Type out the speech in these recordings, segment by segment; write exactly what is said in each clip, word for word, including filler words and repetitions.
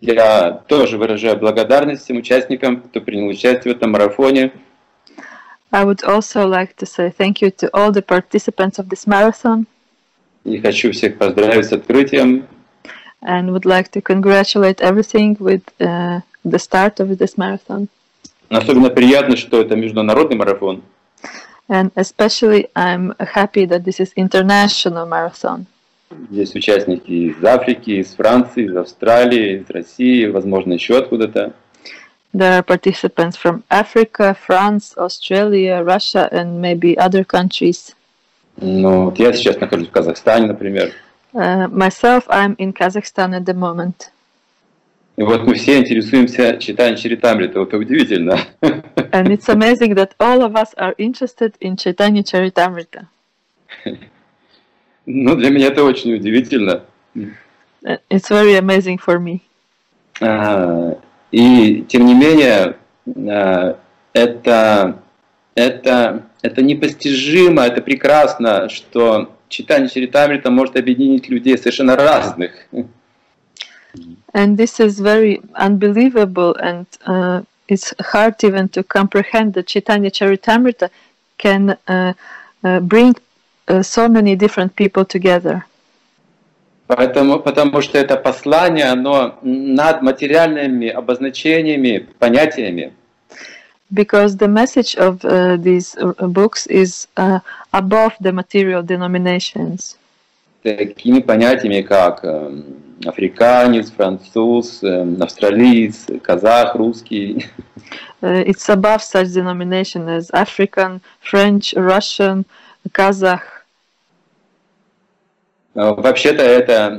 Я тоже выражаю благодарность всем участникам, кто принял участие в этом марафоне. I would also like to say thank you to all the participants of this marathon. И хочу всех поздравить с открытием. And would like to congratulate everything with uh, the start of this marathon. Особенно приятно, что это международный марафон. And especially I'm happy that this is international marathon. Здесь участники из Африки, из Франции, из Австралии, из России, возможно, еще откуда-то. There are participants from Africa, France, Australia, Russia, and maybe other countries. Ну, вот я сейчас нахожусь в Казахстане, например. Uh, myself, I'm in Kazakhstan at the moment. И вот мы все интересуемся читанием Чаритамриты. Это удивительно. And it's amazing that all of us are interested in Chaitanya Charitamrita. Ну, для меня это очень удивительно. It's very amazing for me. А, и тем не менее, а, это, это, это непостижимо, это прекрасно, что читание Чаритамрита может объединить людей совершенно разных. And this is very unbelievable, and uh, it's hard even to comprehend that Chaitanya Charitamrita can uh, uh, bring uh, so many different people together. Поэтому, потому что это послание, оно над материальными обозначениями, понятиями. Because the message of uh, these books is uh, above the material denominations. Такими понятиями, как африканец, француз, австралиец, казах, русский. Uh, it's above such denomination as African, French, Russian, Kazakh. Вообще-то это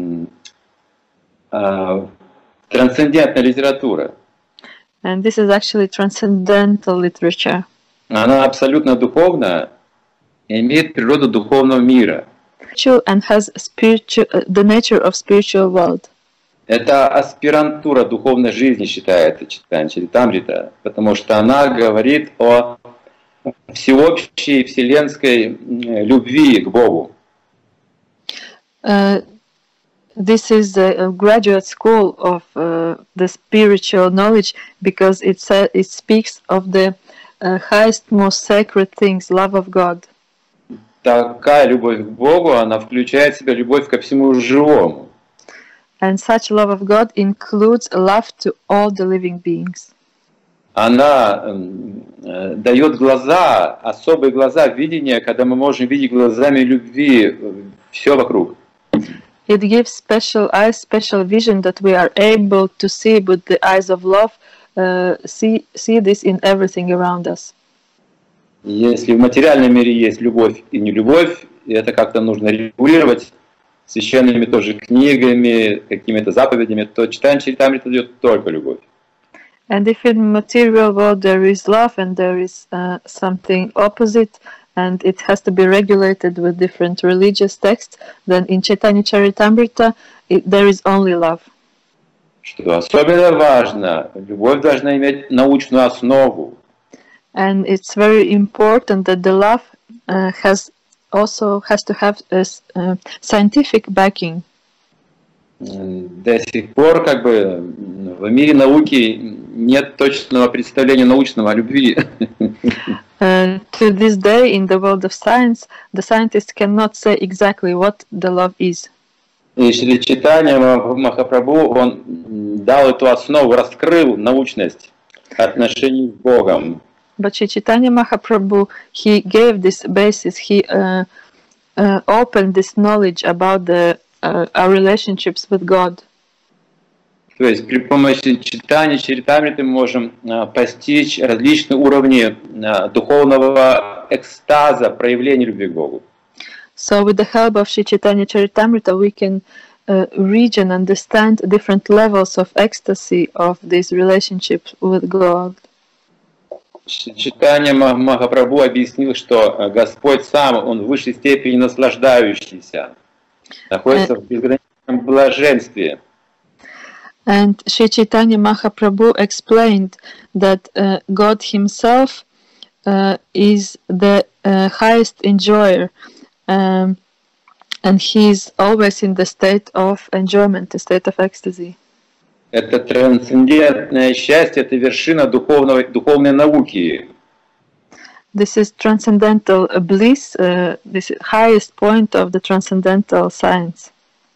э, трансцендентная литература. And this is actually transcendental literature. Она абсолютно духовна и имеет природу духовного мира. And has spiritual, uh, the nature of spiritual world. Это аспирантура духовной жизни, считается читание Чаритамрита, потому что она говорит о всеобщей вселенской любви к Богу. Uh, this is a graduate school of uh, the spiritual knowledge because it, uh, it speaks of the uh, highest, most sacred things, love of God. Такая любовь к Богу, она включает в себя любовь ко всему живому. And such love of God includes love to all the living beings. Она э, дает глаза, особые глаза видения, когда мы можем видеть глазами любви все вокруг. It gives special eyes, special vision that we are able to see with the eyes of love, uh, see, see this in everything around us. Если в материальном мире есть любовь и нелюбовь, и это как-то нужно регулировать священными тоже книгами, какими-то заповедями, то читание Чаритамрита дает только любовь. And if in material world there is love and there is uh, something opposite, and it has to be regulated with different religious texts, then in Chaitanya Charitamrita it, there is only love. Что особенно важно, любовь должна иметь научную основу. And it's very important that the love uh, has also has to have a uh, scientific backing. До сих пор как бы в мире науки нет точного представления научного о любви. Uh, to this day, in the world of science, the scientists cannot say exactly what the love is. И Шри Чайтанья Махапрабху, он дал эту основу, раскрыл научность отношений с Богом. But Shri Chaitanya Mahaprabhu, he gave this basis, he uh, uh, opened this knowledge about the, uh, our relationships with God. То есть при помощи читания Чаритамриты мы можем uh, постичь различные уровни uh, духовного экстаза, проявления любви к Богу. So with the help of Shri Chaitanya Charitamrita, we can uh, reach and understand different levels of ecstasy of these relationships with God. Чайтанья Махапрабху объяснил, что Господь сам, Он в высшей степени наслаждающийся, находится в безграничном блаженстве. And Shri Chaitanya Mahaprabhu explained that uh, God Himself uh, is the uh, highest enjoyer, um, and He is always in the state of enjoyment, the state of ecstasy. Это трансцендентное счастье, это вершина духовного, духовной науки. This is transcendental bliss, uh, this is highest point of the transcendental science.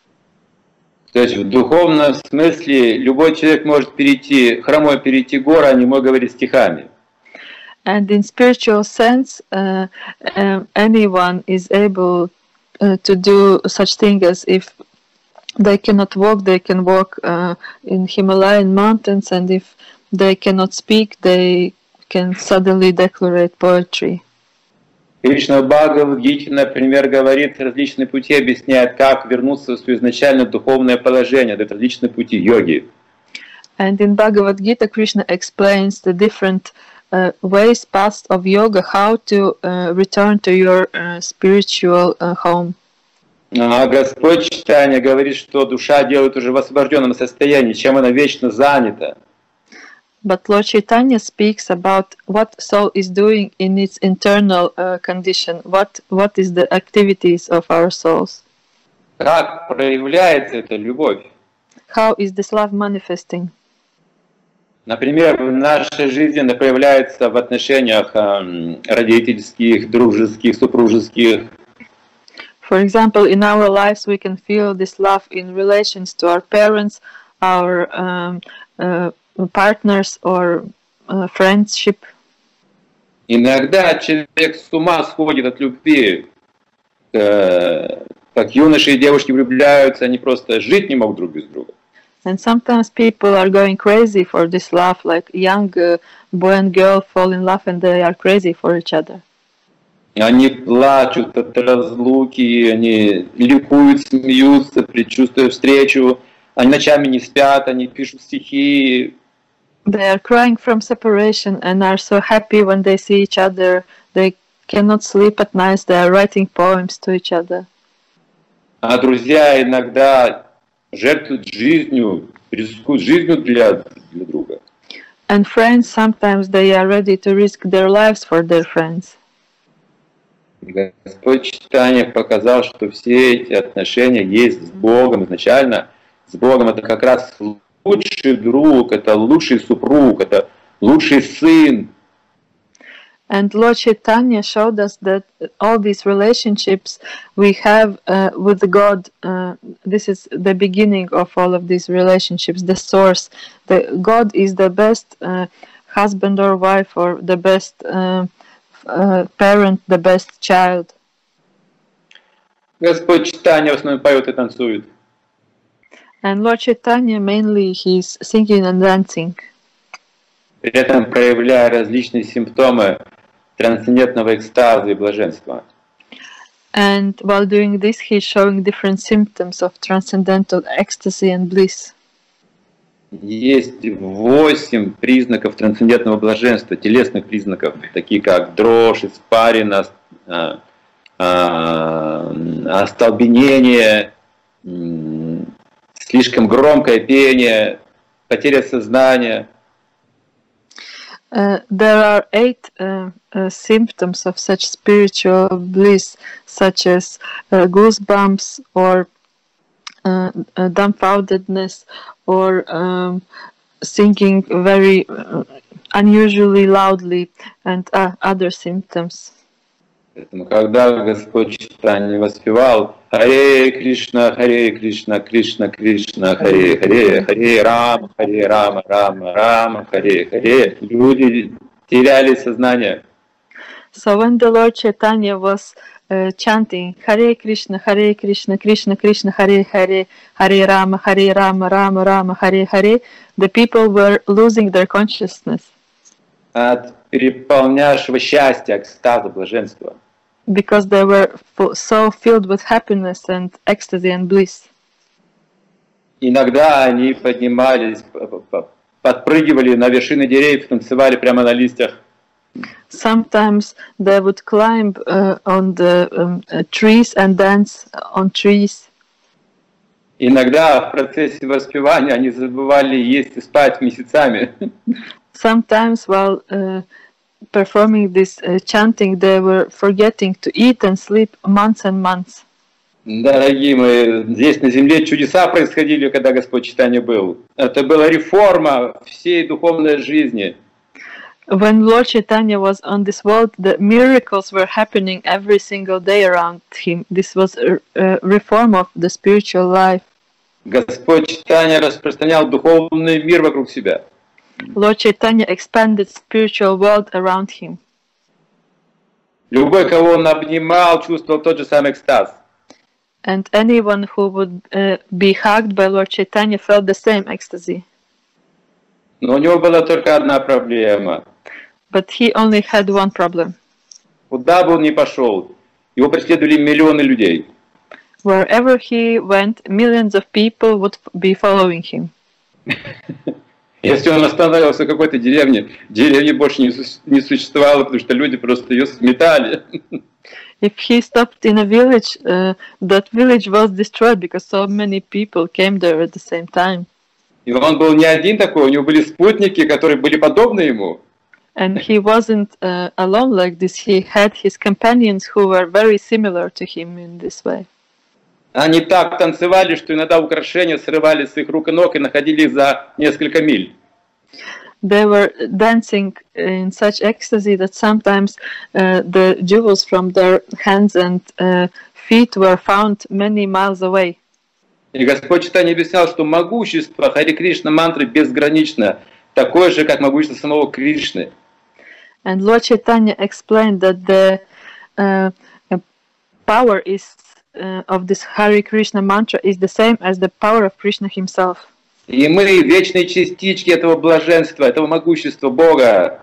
То есть в духовном смысле любой человек может перейти, хромой перейти горы, а не мой говорить стихами. And in spiritual sense, uh, um, anyone is able uh, to do such thing as if they cannot walk, they can walk uh, in Himalayan mountains, and if they cannot speak, they can suddenly declarate poetry. Кришна в Бхагавад-гите, например, говорит, различные пути объясняет, как вернуться в свое изначальное духовное положение, это различные пути йоги. And in Bhagavad Gita, Krishna explains the different uh, ways, paths of yoga, how to uh, return to your uh, spiritual uh, home. А Господь Чайтанья говорит, что душа делает уже в освобожденном состоянии, чем она вечно занята. But Lord Chaitanya speaks about what soul is doing in its internal uh, condition. What what is the activities of our souls? Как проявляется эта любовь? How is this love manifesting? Например, в нашей жизни она проявляется в отношениях э, родительских, дружеских, супружеских. For example, in our lives, we can feel this love in relations to our parents, our um, uh, partners, or uh, friendship. Иногда человек с ума сходит от любви, э, как юноши и девушки влюбляются, они просто жить не могут друг без друга. And sometimes people are going crazy for this love, like young uh, boy and girl fall in love and they are crazy for each other. Они плачут от разлуки, они ликуют, смеются, предчувствуя встречу, они ночами не спят, они пишут стихи. They are crying from separation and are so happy when they see each other. They cannot sleep at night, they are writing poems to each other. А друзья иногда жертвуют жизнью, рискуют жизнью для, для друга. And friends, sometimes they are ready to risk their lives for their friends. Господь Чайтанья показал, что все эти отношения есть с Богом изначально. С Богом это как раз лучший друг, это лучший супруг, это лучший сын. And Lord Chaitanya showed us that all these relationships we have uh, with God, uh, this is the beginning of all of these relationships, the source. The, God is the best uh, husband or wife, or the best uh, uh, parent, the best child. Господь Чайтанья в основном поет и танцует. And Lord Chaitanya mainly he's singing and dancing. При этом проявляя различные симптомы трансцендентного экстаза и блаженства. And while doing this, he's showing different symptoms of transcendental ecstasy and bliss. Есть восемь признаков трансцендентного блаженства, телесных признаков, такие как дрожь, испарина, остолбенение, слишком громкое пение, потеря сознания. Uh, there are eight uh, uh, symptoms of such spiritual bliss, such as uh, goosebumps, or uh, uh, dumbfoundedness, or um, singing very uh, unusually loudly, and uh, other symptoms. Поэтому, когда Господь Чайтанья воспевал Харе Кришна, Харе Кришна, Кришна Кришна, Харе Харе, Харе Рама, Харе Рама, Рама Рама, Харе Харе, люди теряли сознание. So when the Lord Chaitanya was uh, chanting Hare Krishna, Hare Krishna, Krishna Krishna, Hare Hare, Hare Rama, Hare Rama, Rama Rama, Hare Hare, the people were losing their consciousness. От переполнявшего счастья, экстаза, блаженства. Because they were so filled with happiness and ecstasy and bliss. Иногда они поднимались, подпрыгивали на вершины деревьев, танцевали прямо на листьях. Sometimes they would climb uh, on the um, uh, trees and dance on trees. Иногда в процессе воспевания они забывали есть и спать месяцами. Sometimes while uh, performing this uh, chanting, they were forgetting to eat and sleep months and months. Дорогие мои, здесь на земле чудеса происходили, когда Господь Чайтанья был. Это была реформа всей духовной жизни. When Lord Chaitanya was on this world, the miracles were happening every single day around him. This was a, a reform of the spiritual life. Господь Чайтанья распространял духовный мир вокруг себя. Lord Chaitanya expanded spiritual world around him. Любой, кого он обнимал, чувствовал тот же самый экстаз. And anyone who would uh, be hugged by Lord Chaitanya felt the same ecstasy. Но у него была только одна проблема. But he only had one problem. Куда бы он ни пошел, его преследовали миллионы людей. Wherever he went, millions of people would be following him. Если он остановился в какой-то деревне, деревни больше не, не существовало, потому что люди просто ее сметали. If he stopped in a village, uh, that village was destroyed because so many people came there at the same time. И он был не один такой, у него были спутники, которые были подобны ему. And he wasn't uh, alone like this. He had his companions who were very similar to him in this way. Они так танцевали, что иногда украшения срывались с их рук и ног и находили их за несколько миль. They were dancing in such ecstasy that sometimes uh, the jewels from their hands and uh, feet were found many miles away. И Господь Чайтанья объяснял, что могущество Хари Кришна мантры безгранично, такое же, как могущество самого Кришны. And Lord Chaitanya explained that the uh, power is uh, of this Hare Krishna mantra is the same as the power of Krishna himself. И мы вечные частички этого блаженства, этого могущества Бога.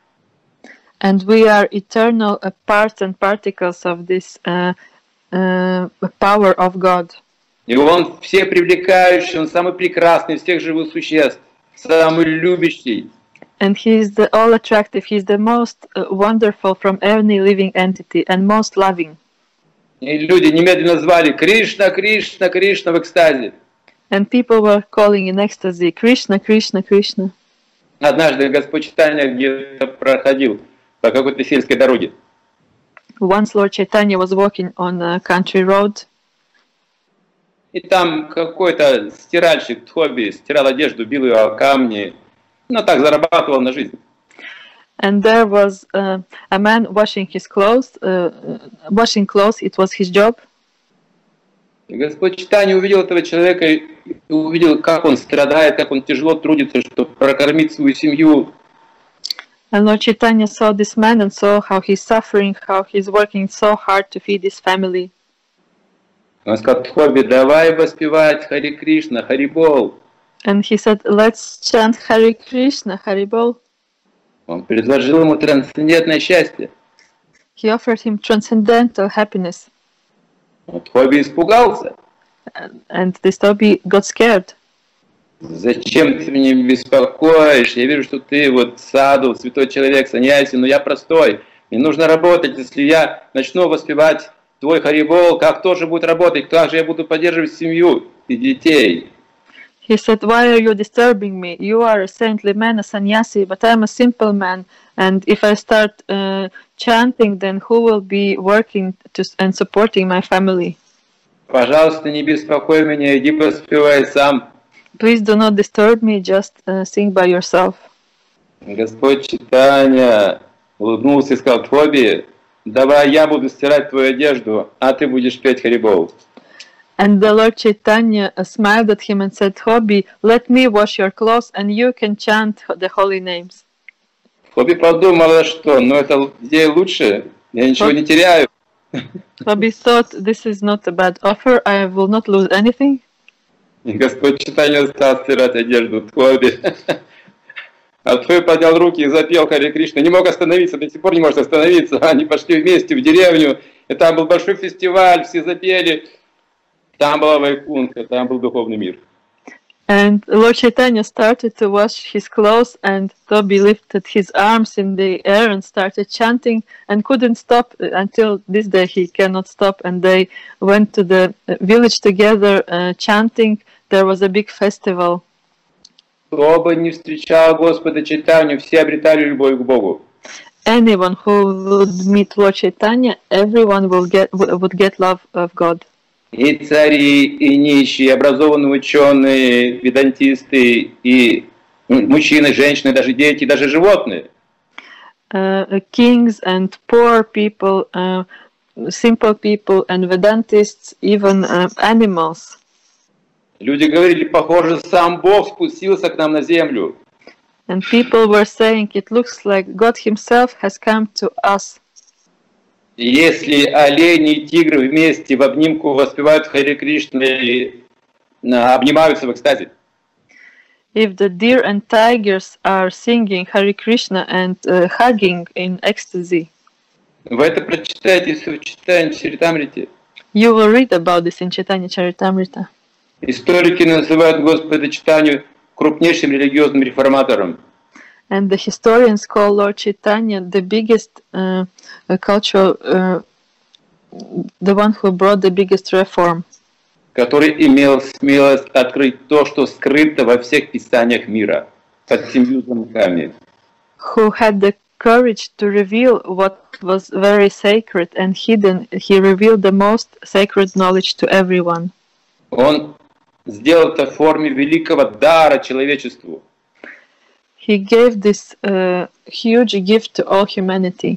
And we are eternal uh, parts and particles of this uh, uh, power of God. И Он все привлекающий, Он самый прекрасный из всех живых существ, самый любящий. And he is the all attractive, he is the most uh, wonderful from any living entity and most loving. И люди немедленно звали Кришна, Кришна, Кришна в экстазе. And people were calling in ecstasy, Krishna, Krishna, Krishna. Однажды Господь Чайтанья где-то проходил по какой-то сельской дороге. Once Lord Chaitanya was walking on a country road. И там какой-то стиральщик Тхоби стирал одежду, бил ее о камни. Ну, так зарабатывал на жизнь. And there was uh, a man washing his clothes, uh, washing clothes, it was his job. И Господь Чайтанья увидел этого человека, и увидел, как он страдает, как он тяжело трудится, чтобы прокормить свою семью. And Lord Chaitanya saw this man and saw how he's suffering, how he's working so hard to feed his family. Он сказал: Тхоби, давай воспевать Хари Кришна, Харибол. And he said, let's chant Hare Krishna, Haribol. Он предложил ему трансцендентное счастье. He offered him transcendental happiness. Тхоби испугался. And this Toby got scared. Зачем ты меня беспокоишь? Я вижу, что ты вот саду, святой человек, саньяси, но я простой. Мне нужно работать. Если я начну воспевать твой Харибол, как тоже будет работать? Как же я буду поддерживать семью и детей? He said, why are you disturbing me? You are a saintly man, a sannyasi, but I'm a simple man. And if I start uh, chanting, then who will be working to, and supporting my family? Пожалуйста, не беспокой меня, иди поспевай сам. Please do not disturb me, just uh, sing by yourself. Господь Чайтанья улыбнулся и сказал: Тхоби, давай я буду стирать твою одежду, а ты будешь петь Харибол. And the Lord Chaitanya smiled at him and said, Hobi, let me wash your clothes and you can chant the holy names. Хоби подумала, что ну это идея лучше, я ничего не теряю. Hobi thought, this is not a bad offer, I will not lose anything. И Господь Чайтанья стал стирать одежду Тхоби. А Тхоби поднял руки и запел Харе Кришна. Не мог остановиться, до сих пор не может остановиться. Они пошли вместе в деревню, и там был большой фестиваль, все запели. Там была Вайкунха, там был духовный мир. And Lord Chaitanya started to wash his clothes, and Toby lifted his arms in the air and started chanting and couldn't stop until this day. He cannot stop, and they went to the village together uh, chanting. There was a big festival. Кто бы не встречал Господа Чайтанью, все обретали любовь к Богу. Anyone who would meet Lord Chaitanya, everyone will get would get love of God. И цари, и нищие, образованные ученые, ведантисты, и мужчины, женщины, даже дети, даже животные. Uh, kings and poor people, uh, simple people and Vedantists, even uh, animals. Люди говорили, похоже, сам Бог спустился к нам на землю. And people were saying, it looks like God himself has come to us. Если олени и тигры вместе в обнимку воспевают Харе Кришна и обнимаются в экстазе. If the deer and tigers are singing Hare Krishna and uh, hugging in ecstasy, Вы это прочитаете в Чайтанья Чаритамрите. you will read about this in Chaitanya Charitamrita. Историки называют Господа Чайтанью крупнейшим религиозным реформатором. And the historians call Lord Chaitanya the biggest uh, cultural, uh, the one who brought the biggest reform. Который имел смелость открыть то, что скрыто во всех писаниях мира, под семью замками. Who had the courage to reveal what was very sacred and hidden. He revealed the most sacred knowledge to everyone. Он сделал это в форме великого дара человечеству. He gave this uh, huge gift to all humanity.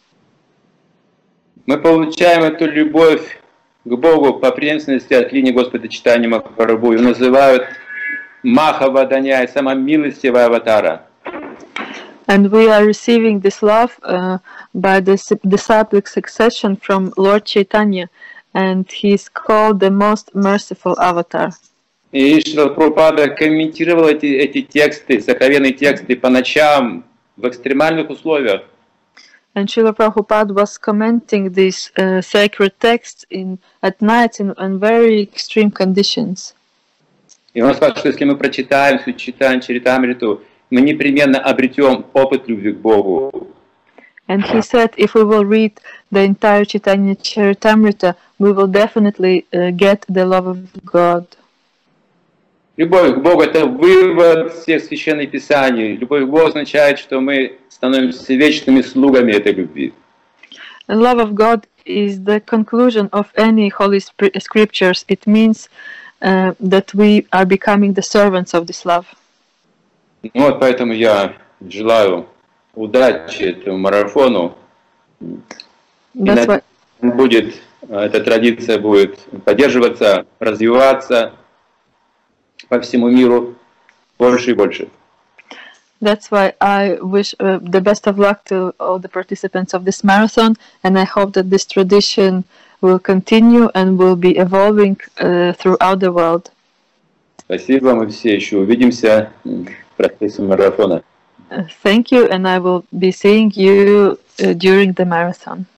Мы получаем эту любовь к Богу по преемственности от линии Господа Чайтаньи Махапрабху. Его называют Махаваданяй, самая милостивая аватара. And we are receiving this love uh, by the disciplic succession from Lord Chaitanya, and he is called the most merciful avatar. И Шрила Прабхупада комментировал эти, эти тексты, сокровенные тексты по ночам в экстремальных условиях. And Srila Prabhupada was commenting these uh, sacred texts in, at night in, in very extreme conditions. И он сказал, что если мы прочитаем всю Чайтанью Чаритамриту, мы непременно обретем опыт любви к Богу. And he said, if we will read the entire Chaitanya Charitamrita, we will definitely uh, get the love of God. Любовь к Богу – это вывод всех священных писаний. Любовь к Богу означает, что мы становимся вечными слугами этой любви. The love of God is the conclusion of any holy scriptures. It means uh, that we are becoming the servants of this love. Вот поэтому я желаю удачи этому марафону. That's why, будет, эта традиция будет поддерживаться, развиваться по всему миру больше и больше. that's why I wish uh, the best of luck to all the participants of this marathon, and I hope that this tradition will continue and will be evolving uh, throughout the world. Спасибо, мы все еще увидимся в процессе марафона. Uh, thank you, and I will be seeing you uh, during the marathon.